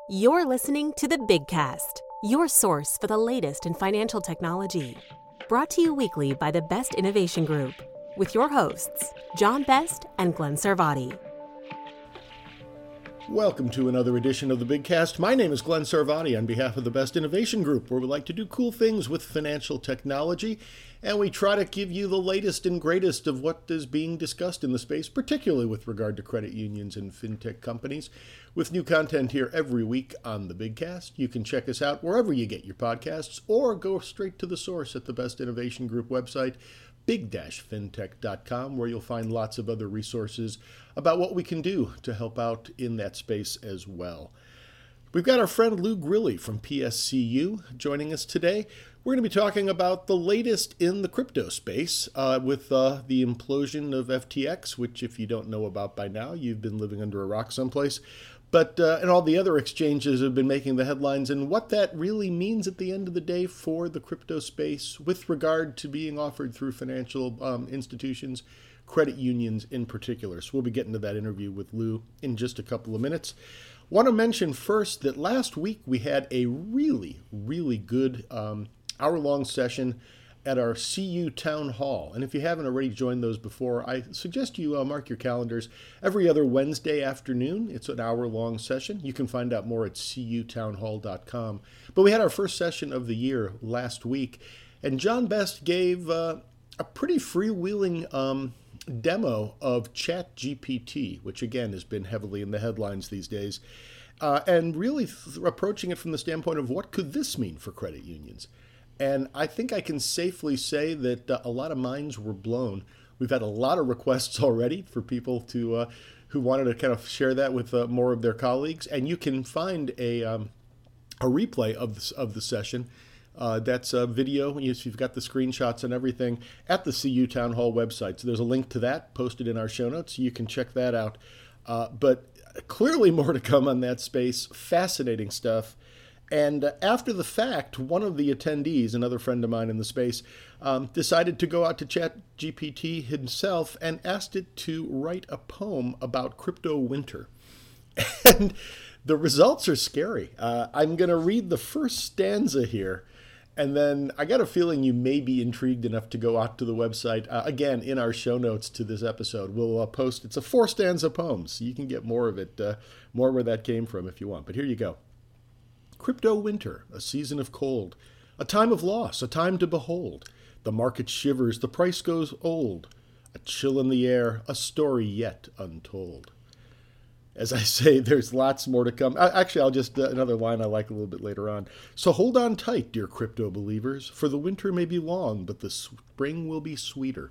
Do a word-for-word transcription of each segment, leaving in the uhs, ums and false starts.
You're listening to the Bigcast, your source for the latest in financial technology. Brought to you weekly by the Best Innovation Group, with your hosts, John Best and Glenn Sarvati. Welcome to another edition of the Bigcast. My name is Glenn Sarvati on behalf of the Best Innovation Group, where we like to do cool things with financial technology, and we try to give you the latest and greatest of what is being discussed in the space, particularly with regard to credit unions and fintech companies, with new content here every week on the Bigcast. You can check us out wherever you get your podcasts, or go straight to the source at the Best Innovation Group website, big dash fintech dot com, where you'll find lots of other resources about what we can do to help out in that space as well. We've got our friend Lou Grilli from P S C U joining us today. We're going to be talking about the latest in the crypto space uh, with uh, the implosion of F T X, which if you don't know about by now, you've been living under a rock someplace. But uh, and all the other exchanges have been making the headlines, and what that really means at the end of the day for the crypto space with regard to being offered through financial um, institutions, credit unions in particular. So we'll be getting to that interview with Lou in just a couple of minutes. Want to mention first that last week we had a really, really good um, hour-long session at our C U Town Hall. And if you haven't already joined those before, I suggest you uh, mark your calendars. Every other Wednesday afternoon, it's an hour-long session. You can find out more at c u town hall dot com. But we had our first session of the year last week, and John Best gave uh, a pretty freewheeling um, demo of ChatGPT, which again has been heavily in the headlines these days, uh, and really th- approaching it from the standpoint of what could this mean for credit unions. And I think I can safely say that uh, a lot of minds were blown. We've had a lot of requests already for people to uh, who wanted to kind of share that with uh, more of their colleagues. And you can find a um, a replay of this, of the session. Uh, that's a video. You've got the screenshots and everything at the C U Town Hall website. So there's a link to that posted in our show notes. You can check that out. Uh, but clearly more to come on that space. Fascinating stuff. And after the fact, one of the attendees, another friend of mine in the space, um, decided to go out to ChatGPT himself and asked it to write a poem about crypto winter. And the results are scary. Uh, I'm going to read the first stanza here, and then I got a feeling you may be intrigued enough to go out to the website. Uh, again, in our show notes to this episode, we'll uh, post, it's a four stanza poem, so you can get more of it, uh, more where that came from if you want. But here you go. Crypto winter, a season of cold, a time of loss, a time to behold. The market shivers, the price goes old. A chill in the air, a story yet untold. As I say, there's lots more to come. Actually, I'll just, uh, another line I like a little bit later on. So hold on tight, dear crypto believers, for the winter may be long, but the spring will be sweeter.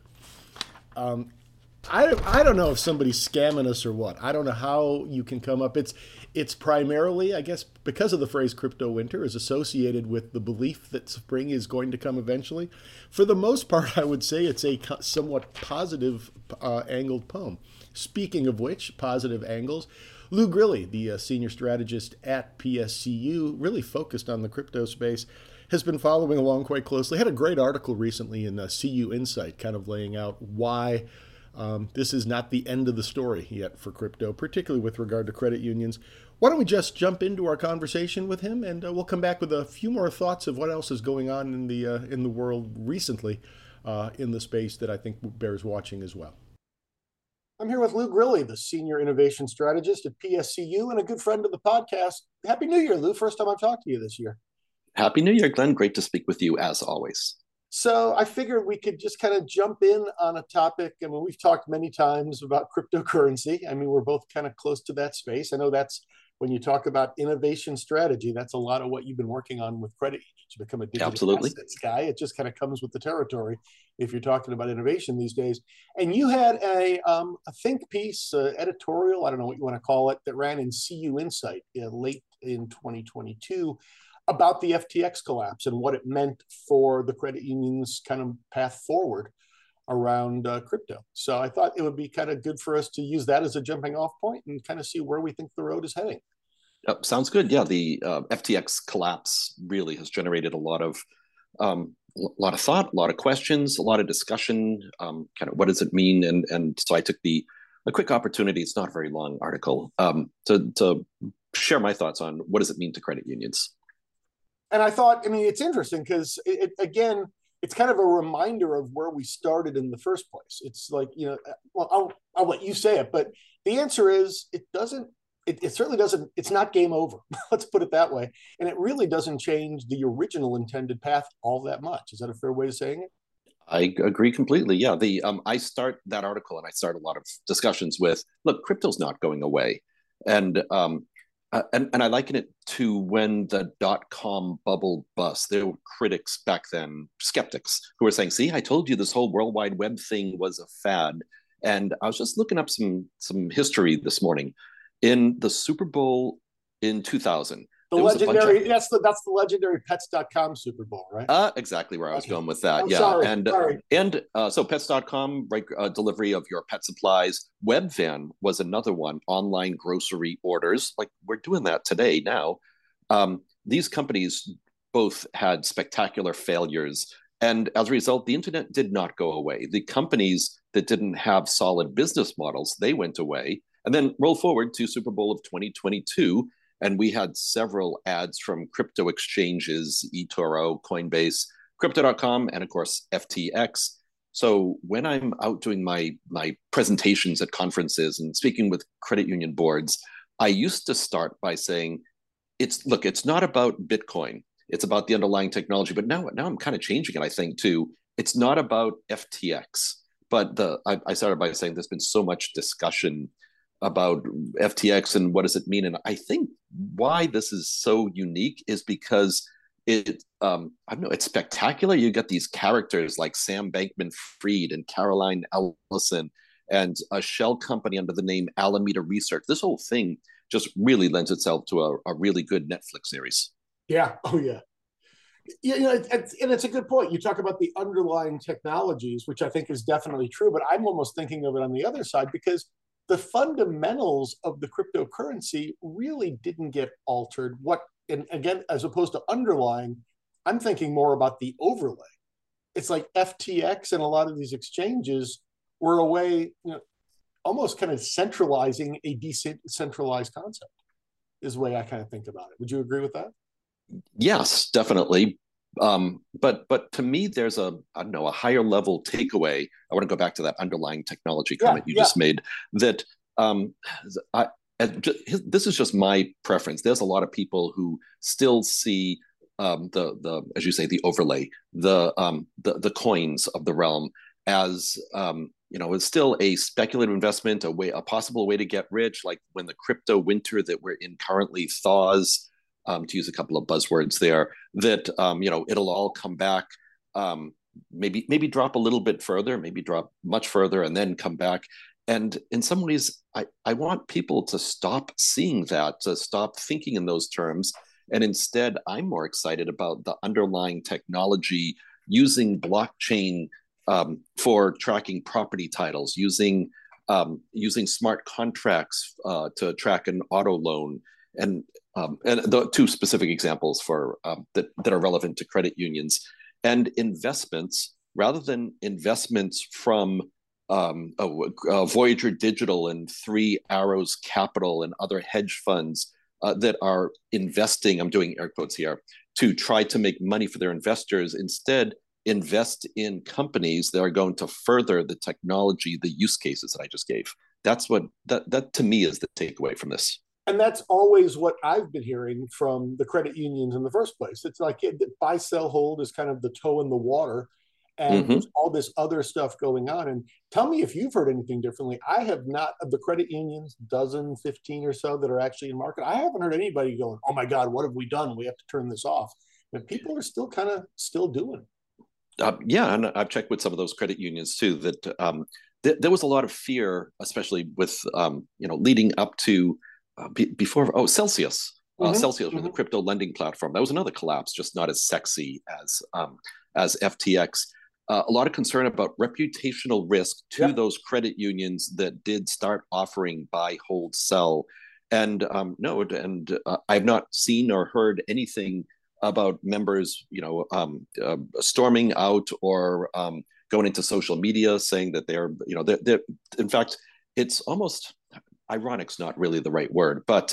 Um, I, I don't know if somebody's scamming us or what. I don't know how you can come up. It's it's primarily, I guess, because of the phrase crypto winter is associated with the belief that spring is going to come eventually. For the most part, I would say it's a somewhat positive uh, angled poem. Speaking of which, positive angles, Lou Grilli, the uh, senior strategist at P S C U, really focused on the crypto space, has been following along quite closely. Had a great article recently in uh, C U Insight kind of laying out why Um, this is not the end of the story yet for crypto, particularly with regard to credit unions. Why don't we just jump into our conversation with him, and uh, we'll come back with a few more thoughts of what else is going on in the uh, in the world recently uh, in the space that I think bears watching as well. I'm here with Lou Grilli, the senior innovation strategist at P S C U and a good friend of the podcast. Happy New Year, Lou. First time I've talked to you this year. Happy New Year, Glenn. Great to speak with you as always. So I figured we could just kind of jump in on a topic. I mean, we've talked many times about cryptocurrency. I mean, we're both kind of close to that space. I know that's when you talk about innovation strategy, that's a lot of what you've been working on with credit unions to become a digital Absolutely. assets guy. It just kind of comes with the territory if you're talking about innovation these days. And you had a, um, a think piece, uh, editorial, I don't know what you want to call it, that ran in C U Insight uh, late in twenty twenty-two. About the F T X collapse and what it meant for the credit union's kind of path forward around uh, crypto. So I thought it would be kind of good for us to use that as a jumping off point and kind of see where we think the road is heading. Uh, sounds good. Yeah, the uh, F T X collapse really has generated a lot of um, a lot of thought, a lot of questions, a lot of discussion. Um, kind of what does it mean? And and so I took the a quick opportunity. It's not a very long article um, to to share my thoughts on what does it mean to credit unions. And I thought, I mean, it's interesting because, it, it, again, it's kind of a reminder of where we started in the first place. It's like, you know, well, I'll, I'll let you say it, but the answer is it doesn't, it, it certainly doesn't, it's not game over. Let's put it that way. And it really doesn't change the original intended path all that much. Is that a fair way of saying it? I agree completely. Yeah, the um, I start that article and I start a lot of discussions with, look, crypto's not going away, and um, uh, and and I liken it to when the dot com bubble bust. There were critics back then, skeptics, who were saying, "See, I told you this whole World Wide Web thing was a fad." And I was just looking up some some history this morning. In the Super Bowl in two thousand. The legendary, of, that's the that's the legendary Pets dot com Super Bowl, right? Uh, exactly where I was okay. going with that. I'm yeah, sorry, and sorry. and uh, so Pets dot com, right, uh, delivery of your pet supplies. Webvan was another one. Online grocery orders, like we're doing that today now. Um, these companies both had spectacular failures, and as a result, the internet did not go away. The companies that didn't have solid business models, they went away. And then roll forward to Super Bowl of twenty twenty-two. And we had several ads from crypto exchanges, eToro, Coinbase, crypto dot com, and of course, F T X. So when I'm out doing my, my presentations at conferences and speaking with credit union boards, I used to start by saying, it's look, it's not about Bitcoin. It's about the underlying technology. But now, now I'm kind of changing it, I think, to it's not about F T X. But the I, I started by saying there's been so much discussion about F T X and what does it mean. And I think why this is so unique is because it, um, I don't know, it's spectacular. You get these characters like Sam Bankman-Fried and Caroline Ellison and a shell company under the name Alameda Research. This whole thing just really lends itself to a, a really good Netflix series. Yeah. Oh, yeah. You know, it, it, and it's a good point. You talk about the underlying technologies, which I think is definitely true, but I'm almost thinking of it on the other side because the fundamentals of the cryptocurrency really didn't get altered. What, and again, as opposed to underlying, I'm thinking more about the overlay. It's like F T X and a lot of these exchanges were a way, you know, almost kind of centralizing a decentralized concept is the way I kind of think about it. Would you agree with that? Yes, definitely. Um, but but to me, there's a I don't know a higher level takeaway. I want to go back to that underlying technology comment yeah, you yeah. just made. That um, I, this is just my preference. There's a lot of people who still see um, the the as you say the overlay, the um, the the coins of the realm as um, you know, it's still a speculative investment, a way a possible way to get rich. Like when the crypto winter that we're in currently thaws. Um, to use a couple of buzzwords there, that um, you know it'll all come back, um, maybe maybe drop a little bit further, maybe drop much further, and then come back. And in some ways, I, I want people to stop seeing that, to stop thinking in those terms, and instead, I'm more excited about the underlying technology using blockchain um, for tracking property titles, using um, using smart contracts uh, to track an auto loan. And um, and the two specific examples for um, that that are relevant to credit unions and investments, rather than investments from um, oh, uh, Voyager Digital and Three Arrows Capital and other hedge funds uh, that are investing. I'm doing air quotes here to try to make money for their investors. Instead, invest in companies that are going to further the technology, the use cases that I just gave. That's what that that to me is the takeaway from this. And that's always what I've been hearing from the credit unions in the first place. It's like it, buy, sell, hold is kind of the toe in the water. And mm-hmm. there's all this other stuff going on. And tell me if you've heard anything differently. I have not, of the credit unions, dozen, fifteen or so that are actually in market, I haven't heard anybody going, oh my God, what have we done? We have to turn this off. But people are still kind of still doing it. Uh, yeah, and I've checked with some of those credit unions too, that um, th- there was a lot of fear, especially with, um, you know, leading up to, Uh, be, before oh Celsius uh, mm-hmm. Celsius was mm-hmm. a crypto lending platform that was another collapse, just not as sexy as um, as F T X. Uh, a lot of concern about reputational risk to yep. those credit unions that did start offering buy, hold, sell, and um, no, and uh, I've not seen or heard anything about members, you know, um, uh, storming out or um, going into social media saying that they're, you know, they're, they're in fact, it's almost. Ironic's not really the right word, but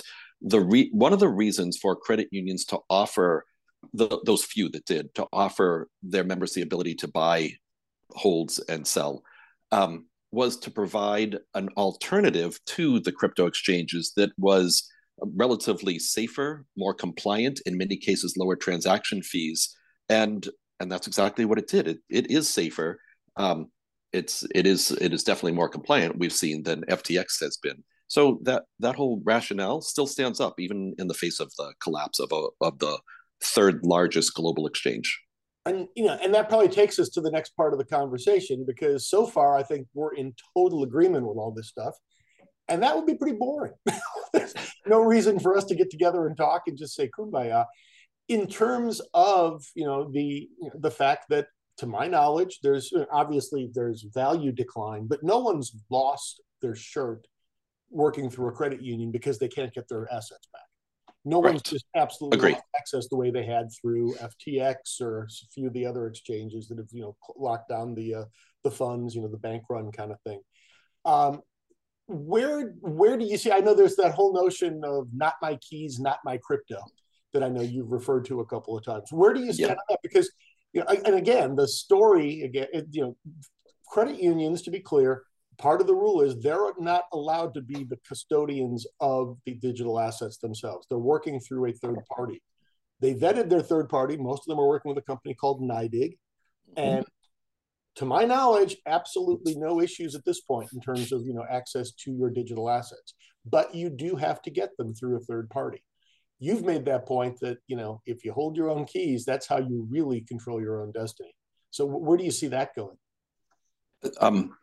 the re- one of the reasons for credit unions to offer the, those few that did to offer their members the ability to buy, holds, and sell um, was to provide an alternative to the crypto exchanges that was relatively safer, more compliant, in many cases lower transaction fees, and and that's exactly what it did. It it is safer. Um, it's it is it is definitely more compliant, we've seen, than F T X has been. So that that whole rationale still stands up, even in the face of the collapse of a, of the third largest global exchange. And you know, and that probably takes us to the next part of the conversation, because so far I think we're in total agreement with all this stuff, and that would be pretty boring. There's no reason for us to get together and talk and just say kumbaya. In terms of you know the the fact that, to my knowledge, there's obviously there's value decline, but no one's lost their shirt working through a credit union because they can't get their assets back. No right. one's just absolutely Agreed. lost access the way they had through F T X or a few of the other exchanges that have you know locked down the uh, the funds, you know, the bank run kind of thing. Um, where where do you see? I know there's that whole notion of not my keys, not my crypto, that I know you've referred to a couple of times. Where do you stand yeah. on that? Because you know, and again, the story again, you know, credit unions, to be clear, part of the rule is they're not allowed to be the custodians of the digital assets themselves. They're working through a third party. They vetted their third party. Most of them are working with a company called NYDIG. And to my knowledge, absolutely no issues at this point in terms of, you know, access to your digital assets. But you do have to get them through a third party. You've made that point that, you know, if you hold your own keys, that's how you really control your own destiny. So where do you see that going? Um,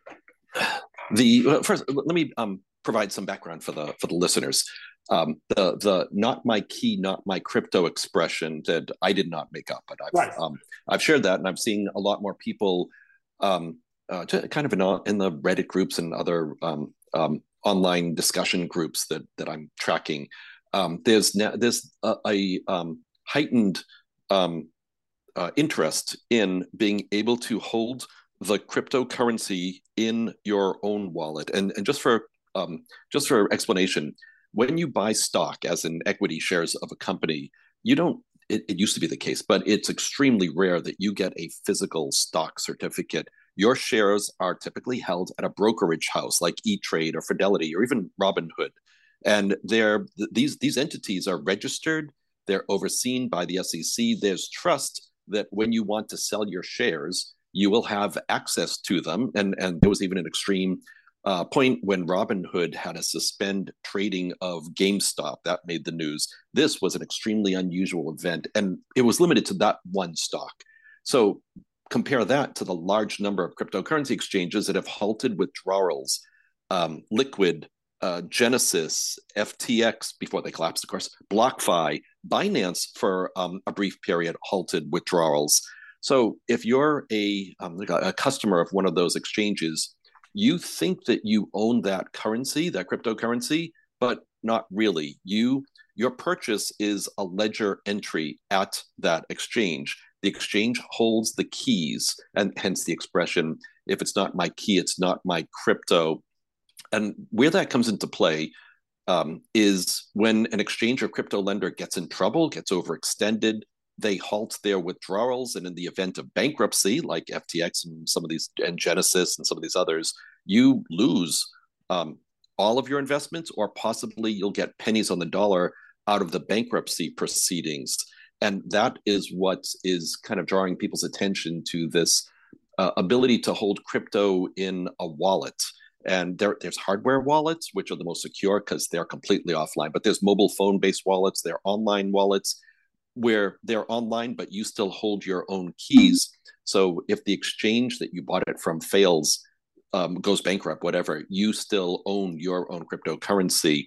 the well, first, let me um, provide some background for the for the listeners. Um, the the not my key, not my crypto expression that I did not make up, but I've right. um, I've shared that, and I've seen a lot more people um, uh, to, kind of in, in the Reddit groups and other um, um, online discussion groups that that I'm tracking. Um, there's now there's a, a um, heightened um, uh, interest in being able to hold the cryptocurrency in your own wallet. And and just for um, just for explanation, when you buy stock, as in equity shares of a company, you don't. It, it used to be the case, but it's extremely rare that you get a physical stock certificate. Your shares are typically held at a brokerage house like E-Trade or Fidelity or even Robinhood. And they're, these, these entities are registered, they're overseen by the S E C. There's trust that when you want to sell your shares, you will have access to them. And, and there was even an extreme uh, point when Robinhood had to suspend trading of GameStop. That made the news. This was an extremely unusual event, and it was limited to that one stock. So compare that to the large number of cryptocurrency exchanges that have halted withdrawals, um, Liquid, Uh, Genesis, F T X, before they collapsed, of course, BlockFi, Binance for um, a brief period halted withdrawals. So if you're a, um, a customer of one of those exchanges, you think that you own that currency, that cryptocurrency, but not really. You, your purchase is a ledger entry at that exchange. The exchange holds the keys, and hence the expression, if it's not my key, it's not my crypto. And where that comes into play um, is when an exchange or crypto lender gets in trouble, gets overextended, they halt their withdrawals. And in the event of bankruptcy, like F T X and some of these, and Genesis and some of these others, you lose um, all of your investments, or possibly you'll get pennies on the dollar out of the bankruptcy proceedings. And that is what is kind of drawing people's attention to this uh, ability to hold crypto in a wallet. And there, there's hardware wallets, which are the most secure because they're completely offline. But there's mobile phone-based wallets, there are online wallets where they're online, but you still hold your own keys. So if the exchange that you bought it from fails, um, goes bankrupt, whatever, you still own your own cryptocurrency.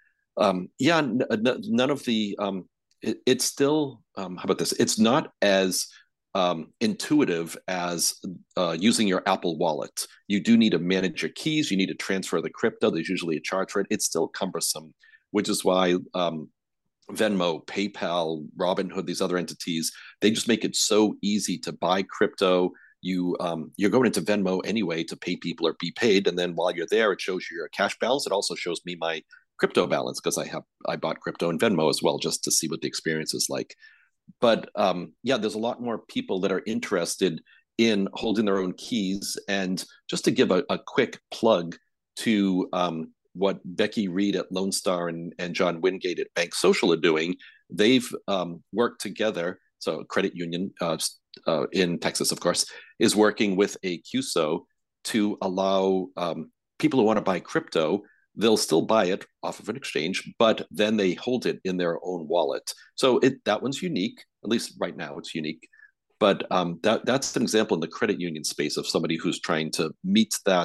Um, yeah, n- n- none of the, um, it, it's still, um, how about this? It's not as Um, intuitive as uh, using your Apple Wallet. You do need to manage your keys. You need to transfer the crypto. There's usually a charge for it. It's still cumbersome, which is why um, Venmo, PayPal, Robinhood, these other entities, they just make it so easy to buy crypto. You, um, you're going into Venmo anyway to pay people or be paid. And then while you're there, it shows you your cash balance. It also shows me my crypto balance because I have I bought crypto in Venmo as well just to see what the experience is like. But um, yeah, there's a lot more people that are interested in holding their own keys. And just to give a, a quick plug to um, what Becky Reed at Lone Star and, and John Wingate at Bank Social are doing, they've um, worked together. So, a credit union uh, uh, in Texas, of course, is working with a Q S O to allow um, people who want to buy crypto. They'll still buy it off of an exchange, but then they hold it in their own wallet. So it that one's unique, at least right now it's unique. But um, that that's an example in the credit union space of somebody who's trying to meet that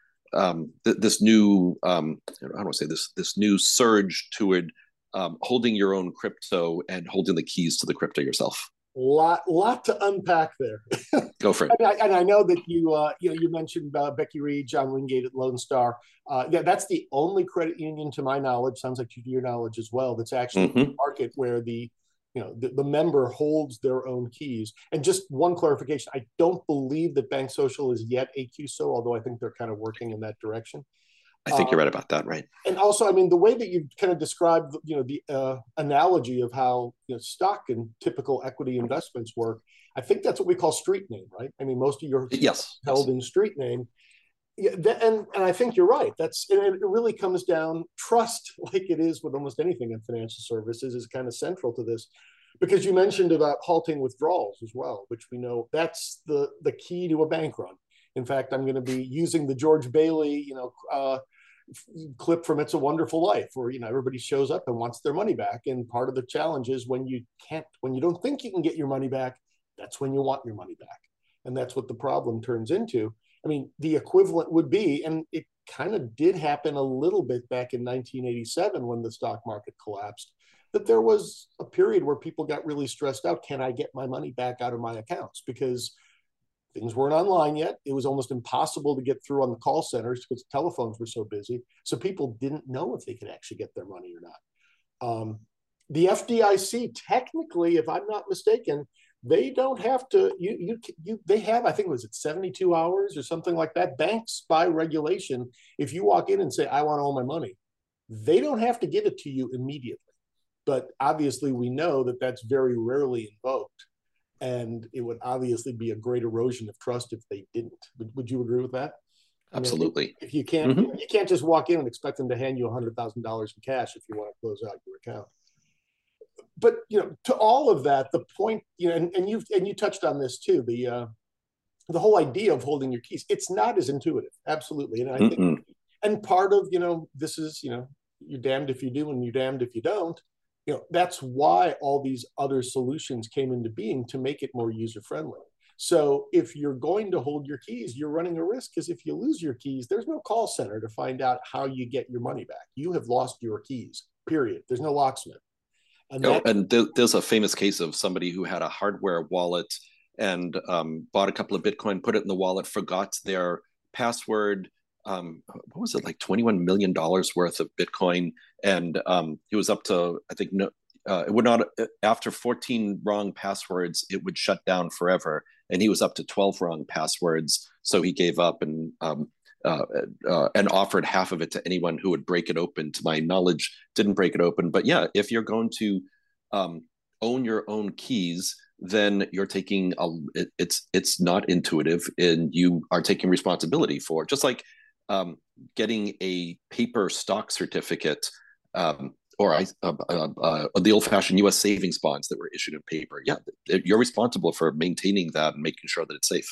um, th- this new um, I don't want to say this this new surge toward um, holding your own crypto and holding the keys to the crypto yourself. Lot, lot to unpack there. Go for it. and, I, and I know that you, uh, you know, you mentioned uh, Becky Reed, John Wingate at Lone Star. Uh, yeah, that's the only credit union, to my knowledge, sounds like to your knowledge as well, that's actually mm-hmm. in the market where the, you know, the, the member holds their own keys. And just one clarification: I don't believe that Bank Social is yet a Q S O, although I think they're kind of working in that direction. I think um, you're right about that, right? And also, I mean, the way that you kind of described, you know, the uh, analogy of how, you know, stock and typical equity investments work, I think that's what we call street name, right? I mean, most of your yes held yes. in street name. Yeah, that, and and I think you're right. That's and it really comes down trust, like it is with almost anything in financial services, is kind of central to this. Because you mentioned about halting withdrawals as well, which we know that's the the key to a bank run. In fact, I'm going to be using the George Bailey, you know. Uh, clip from It's a Wonderful Life, where, you know, everybody shows up and wants their money back, and part of the challenge is when you can't, when you don't think you can get your money back, that's when you want your money back, and that's what the problem turns into. I mean, the equivalent would be, and it kind of did happen a little bit back in nineteen eighty-seven when the stock market collapsed, that there was a period where people got really stressed out. Can I get my money back out of my accounts? Because things weren't online yet. It was almost impossible to get through on the call centers because telephones were so busy. So people didn't know if they could actually get their money or not. Um, the F D I C, technically, if I'm not mistaken, they don't have to, you, you, you, they have, I think, was it seventy-two hours or something like that? Banks, by regulation, if you walk in and say, I want all my money, they don't have to give it to you immediately. But obviously, we know that that's very rarely invoked. And it would obviously be a great erosion of trust if they didn't. Would, would you agree with that? I mean, absolutely. If you can't, mm-hmm. you can't just walk in and expect them to hand you a hundred thousand dollars in cash if you want to close out your account. But, you know, to all of that, the point, you know, and, and you and you touched on this too, the uh, the whole idea of holding your keys. It's not as intuitive, absolutely. And I Mm-mm. think, and part of, you know, this is, you know, you're damned if you do and you're damned if you don't. You know, that's why all these other solutions came into being, to make it more user-friendly. So if you're going to hold your keys, you're running a risk, because if you lose your keys, there's no call center to find out how you get your money back. You have lost your keys, period. There's no locksmith. And, oh, and th- there's a famous case of somebody who had a hardware wallet and um, bought a couple of Bitcoin, put it in the wallet, forgot their password. Um, what was it, like twenty-one million dollars worth of Bitcoin? And um, he was up to, I think, no, uh, it would not, after fourteen wrong passwords, it would shut down forever. And he was up to twelve wrong passwords. So he gave up and um, uh, uh, and offered half of it to anyone who would break it open. To my knowledge, didn't break it open. But yeah, if you're going to um, own your own keys, then you're taking a, it, it's it's not intuitive, and you are taking responsibility for it. Just like um, getting a paper stock certificate, um, or I, uh, uh, uh, the old-fashioned U S savings bonds that were issued in paper. Yeah, you're responsible for maintaining that and making sure that it's safe.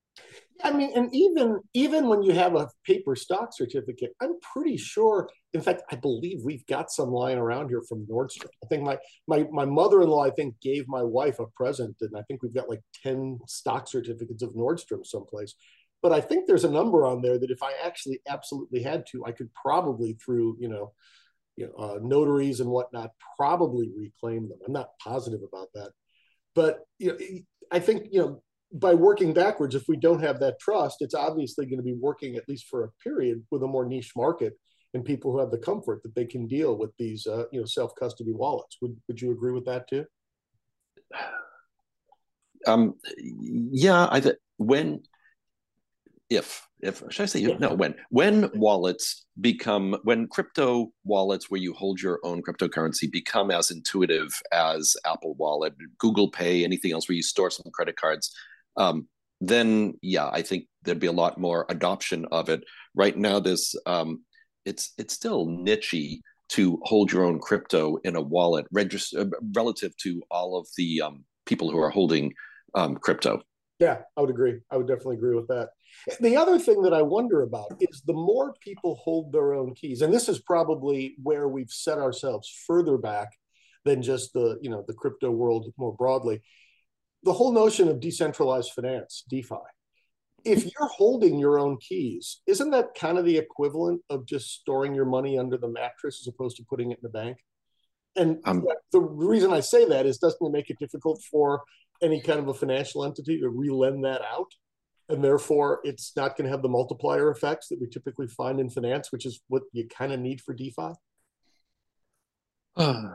I mean, and even even when you have a paper stock certificate, I'm pretty sure. In fact, I believe we've got some lying around here from Nordstrom. I think my my my mother-in-law, I think, gave my wife a present, and I think we've got like ten stock certificates of Nordstrom someplace. But I think there's a number on there that if I actually absolutely had to, I could probably, through you know, you know, uh, notaries and whatnot, probably reclaim them. I'm not positive about that, but you know, I think you know. by working backwards, if we don't have that trust, it's obviously going to be working, at least for a period, with a more niche market and people who have the comfort that they can deal with these, uh, you know, self-custody wallets. Would Would you agree with that too? Um, yeah, I th- when if if should I say Yeah. no when when wallets become when crypto wallets where you hold your own cryptocurrency become as intuitive as Apple Wallet, Google Pay, anything else where you store some credit cards, um, then yeah, I think there'd be a lot more adoption of it. Right now, this um, it's it's still nichey to hold your own crypto in a wallet, register relative to all of the um, people who are holding um, crypto. Yeah, I would agree. I would definitely agree with that. The other thing that I wonder about is the more people hold their own keys, and this is probably where we've set ourselves further back than just the, you know, the crypto world more broadly. The whole notion of decentralized finance, DeFi. If you're holding your own keys, isn't that kind of the equivalent of just storing your money under the mattress as opposed to putting it in the bank? And um, the reason I say that is, doesn't it make it difficult for any kind of a financial entity to re-lend that out? And therefore, it's not going to have the multiplier effects that we typically find in finance, which is what you kind of need for DeFi. Uh,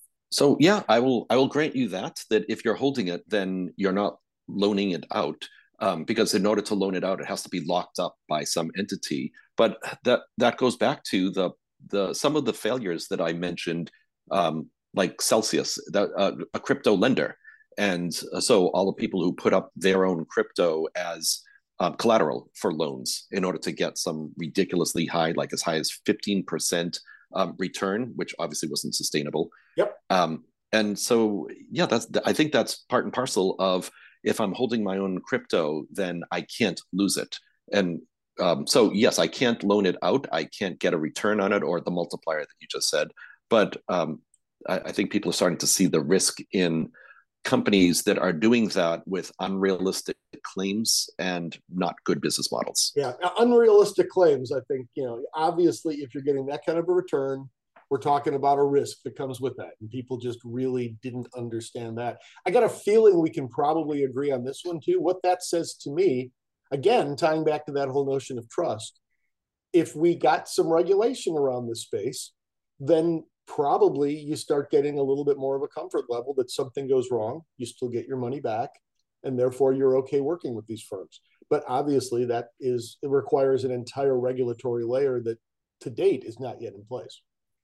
so yeah, I will I will grant you that that if you're holding it, then you're not loaning it out, um, because in order to loan it out, it has to be locked up by some entity. But that that goes back to the the some of the failures that I mentioned, um, like Celsius, that uh, a crypto lender. And so all the people who put up their own crypto as um, collateral for loans in order to get some ridiculously high, like as high as fifteen percent um, return, which obviously wasn't sustainable. Yep. Um, and so, yeah, that's I think that's part and parcel of, if I'm holding my own crypto, then I can't lose it. And um, so, yes, I can't loan it out. I can't get a return on it or the multiplier that you just said. But um, I, I think people are starting to see the risk in companies that are doing that with unrealistic claims and not good business models. Yeah, unrealistic claims. I think, you know, obviously, if you're getting that kind of a return, we're talking about a risk that comes with that. And people just really didn't understand that. I got a feeling we can probably agree on this one too. What that says to me, again, tying back to that whole notion of trust, if we got some regulation around this space, then probably you start getting a little bit more of a comfort level that something goes wrong, you still get your money back, and therefore you're okay working with these firms. But obviously that is, it requires an entire regulatory layer that to date is not yet in place.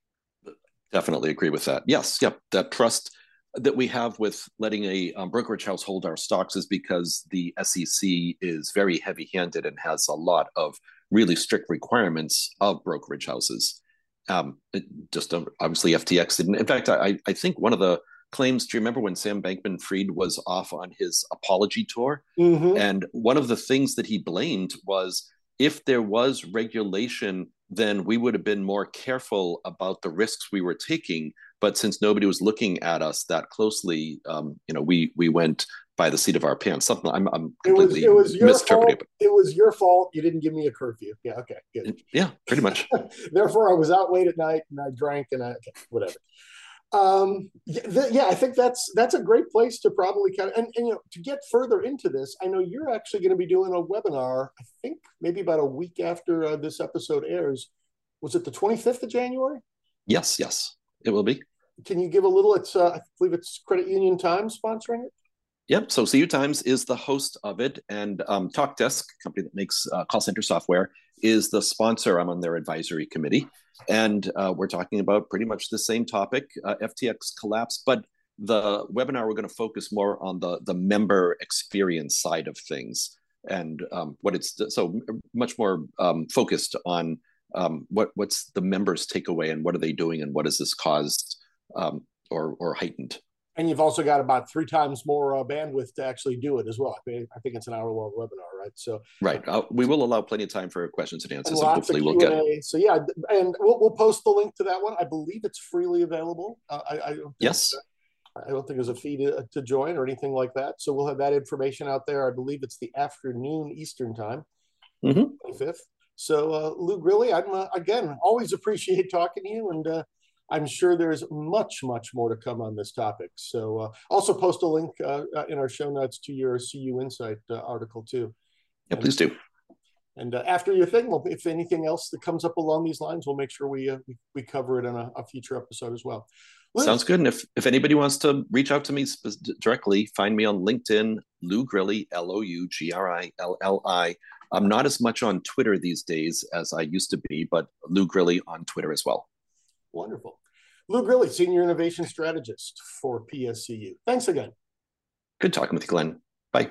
Definitely agree with that. Yes, yep. That trust that we have with letting a um, brokerage house hold our stocks is because the S E C is very heavy-handed and has a lot of really strict requirements of brokerage houses. Um, it just um, obviously F T X didn't. In fact, I, I think one of the claims, do you remember when Sam Bankman-Fried was off on his apology tour? Mm-hmm. And one of the things that he blamed was, if there was regulation, then we would have been more careful about the risks we were taking. But since nobody was looking at us that closely, um, you know, we we went by the seat of our pants. Something I'm, I'm completely it was, it was your misinterpreting. fault. It was your fault. You didn't give me a curfew. Yeah. Okay. Good. Yeah. Pretty much. Therefore, I was out late at night and I drank and I okay, whatever. Um, yeah, th- yeah, I think that's that's a great place to probably kind of and, and you know, to get further into this. I know you're actually going to be doing a webinar. I think maybe about a week after uh, this episode airs. Was it the twenty-fifth of January? Yes. Yes, it will be. Can you give a little? It's uh, I believe it's Credit Union Times sponsoring it. Yep. So C U Times is the host of it, and um, TalkDesk, a company that makes uh, call center software, is the sponsor. I'm on their advisory committee, and uh, we're talking about pretty much the same topic, uh, F T X collapse. But the webinar, we're going to focus more on the the member experience side of things, and um, what it's so much more um, focused on um, what what's the members' takeaway and what are they doing and what has this caused um, or or heightened. And you've also got about three times more uh, bandwidth to actually do it as well. I, mean, I think it's an hour-long webinar, right? So, right, uh, we will allow plenty of time for questions and answers, and, and hopefully we'll get. So yeah, and we'll we'll post the link to that one. I believe it's freely available. Uh, I, I don't think yes. I don't think there's a fee to, to join or anything like that. So we'll have that information out there. I believe it's the afternoon Eastern time, mm-hmm. twenty-fifth. So uh, Lou Grilli, I'm uh, again always appreciate talking to you, and uh, I'm sure there's much, much more to come on this topic. So uh, also post a link uh, in our show notes to your C U Insight uh, article too. Yeah, and, please do. And uh, after your thing, well, if anything else that comes up along these lines, we'll make sure we uh, we, we cover it in a, a future episode as well. Lou, sounds good. And if, if anybody wants to reach out to me directly, find me on LinkedIn, Lou Grilli, L O U G R I L L I. I'm not as much on Twitter these days as I used to be, but Lou Grilli on Twitter as well. Wonderful. Lou Grilli, Senior Innovation Strategist for P S C U. Thanks again. Good talking with you, Glenn. Bye.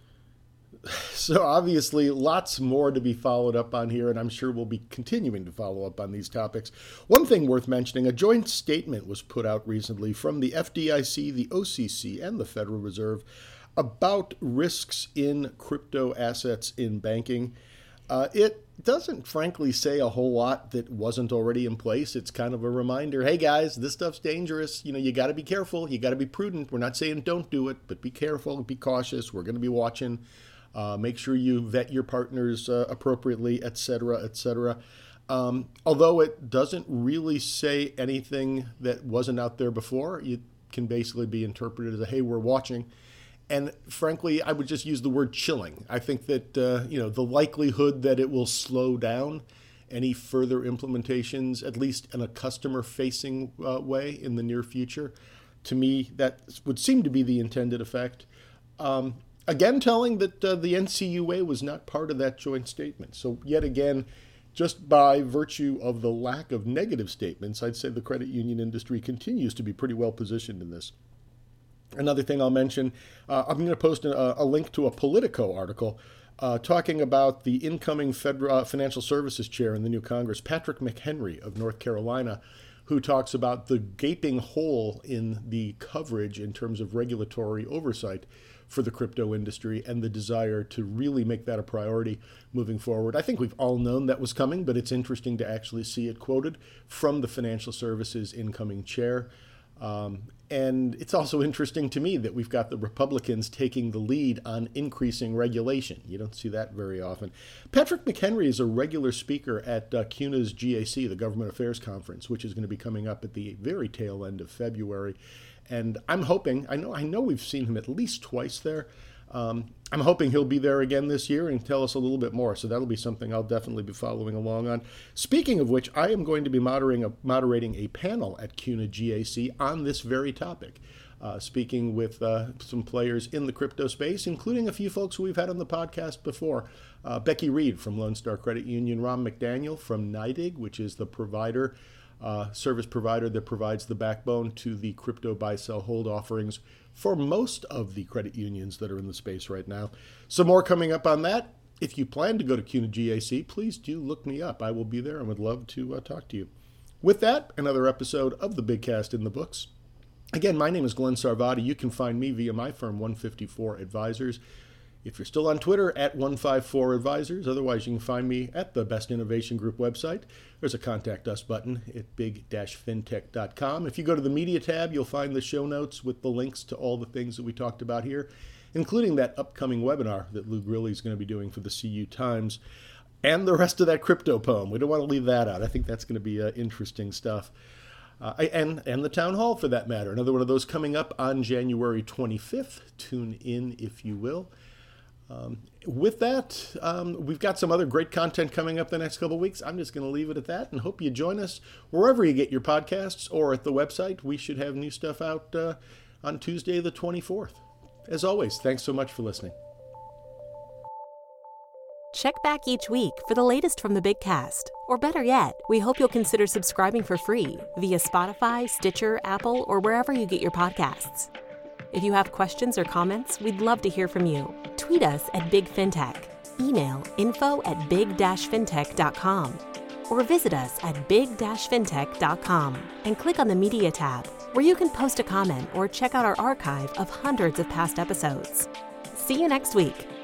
So obviously lots more to be followed up on here, and I'm sure we'll be continuing to follow up on these topics. One thing worth mentioning, a joint statement was put out recently from the F D I C, the O C C, and the Federal Reserve about risks in crypto assets in banking. Uh, it doesn't frankly say a whole lot that wasn't already in place. It's kind of a reminder, hey guys, this stuff's dangerous. You know, you got to be careful. You got to be prudent. We're not saying don't do it, but be careful, be cautious. We're going to be watching. Uh, make sure you vet your partners uh, appropriately, et cetera, et cetera. Um, although it doesn't really say anything that wasn't out there before, it can basically be interpreted as a, hey, we're watching. And frankly, I would just use the word chilling. I think that, uh, you know, the likelihood that it will slow down any further implementations, at least in a customer-facing uh, way in the near future, to me, that would seem to be the intended effect. Um, Again, telling that uh, the N C U A was not part of that joint statement. So yet again, just by virtue of the lack of negative statements, I'd say the credit union industry continues to be pretty well positioned in this. Another thing I'll mention, uh, I'm going to post a, a link to a Politico article uh, talking about the incoming federal, uh, financial services chair in the new Congress, Patrick McHenry of North Carolina, who talks about the gaping hole in the coverage in terms of regulatory oversight for the crypto industry and the desire to really make that a priority moving forward. I think we've all known that was coming, but it's interesting to actually see it quoted from the financial services incoming chair. Um, and it's also interesting to me that we've got the Republicans taking the lead on increasing regulation. You don't see that very often. Patrick McHenry is a regular speaker at uh, C U N A's G A C, the Government Affairs Conference, which is going to be coming up at the very tail end of February. And I'm hoping, I know I know we've seen him at least twice there. Um, I'm hoping he'll be there again this year and tell us a little bit more. So that'll be something I'll definitely be following along on. Speaking of which, I am going to be moderating a, moderating a panel at C U N A G A C on this very topic, uh, speaking with uh, some players in the crypto space, including a few folks who we've had on the podcast before. Uh, Becky Reed from Lone Star Credit Union, Ron McDaniel from NYDIG, which is the provider Uh, service provider that provides the backbone to the crypto buy, sell, hold offerings for most of the credit unions that are in the space right now. Some more coming up on that. If you plan to go to C U N A G A C, please do look me up. I will be there and would love to uh, talk to you. With that, another episode of the Big Cast in the books. Again, my name is Glenn Sarvadi. You can find me via my firm, one fifty-four Advisors. If you're still on Twitter, at one fifty-four Advisors. Otherwise, you can find me at the Best Innovation Group website. There's a Contact Us button at big dash fintech dot com. If you go to the Media tab, you'll find the show notes with the links to all the things that we talked about here, including that upcoming webinar that Lou Grilli is going to be doing for the C U Times, and the rest of that crypto poem. We don't want to leave that out. I think that's going to be uh, interesting stuff. Uh, and, and the town hall, for that matter. Another one of those coming up on January twenty-fifth. Tune in, if you will. Um, with that, um, we've got some other great content coming up the next couple of weeks. I'm just going to leave it at that and hope you join us wherever you get your podcasts or at the website. We should have new stuff out uh, on Tuesday the twenty-fourth. As always, thanks so much for listening. Check back each week for the latest from the Big Cast. Or better yet, we hope you'll consider subscribing for free via Spotify, Stitcher, Apple, or wherever you get your podcasts. If you have questions or comments, we'd love to hear from you. Tweet us at Big Fintech, email info at big dash fintech dot com, or visit us at big dash fintech dot com and click on the Media tab, where you can post a comment or check out our archive of hundreds of past episodes. See you next week.